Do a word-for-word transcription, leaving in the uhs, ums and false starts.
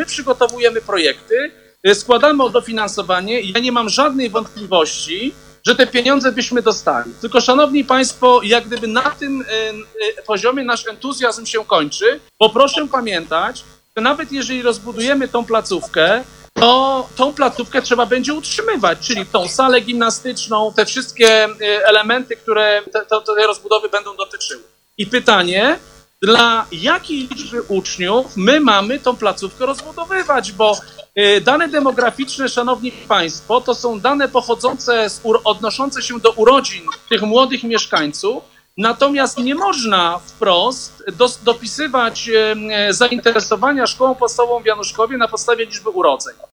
my przygotowujemy projekty, składamy o dofinansowanie i ja nie mam żadnej wątpliwości, że te pieniądze byśmy dostali. Tylko, szanowni państwo, jak gdyby na tym y, y, poziomie nasz entuzjazm się kończy, bo proszę pamiętać, że nawet jeżeli rozbudujemy tą placówkę, to tą placówkę trzeba będzie utrzymywać, czyli tą salę gimnastyczną, te wszystkie y, elementy, które te, te, te rozbudowy będą dotyczyły. I pytanie, dla jakiej liczby uczniów my mamy tą placówkę rozbudowywać, bo y, dane demograficzne, szanowni państwo, to są dane pochodzące, z, odnoszące się do urodzin tych młodych mieszkańców, natomiast nie można wprost dos, dopisywać y, zainteresowania szkołą podstawową w Januszkowie na podstawie liczby urodzeń.